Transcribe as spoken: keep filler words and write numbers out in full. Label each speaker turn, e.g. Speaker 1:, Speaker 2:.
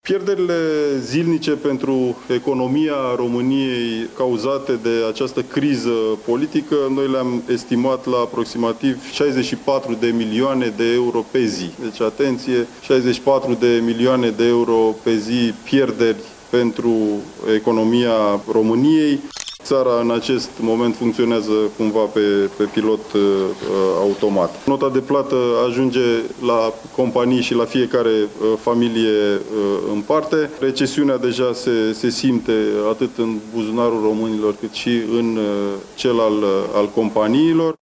Speaker 1: Pierderile zilnice pentru economia României cauzate de această criză politică, noi le-am estimat la aproximativ șaizeci și patru de milioane de euro pe zi. Deci, atenție, șaizeci și patru de milioane de euro pe zi pierderi pentru economia României. Țara în acest moment funcționează cumva pe, pe pilot uh, automat. Nota de plată ajunge la companii și la fiecare uh, familie uh, în parte. Recesiunea deja se, se simte atât în buzunarul românilor cât și în uh, cel al, al companiilor.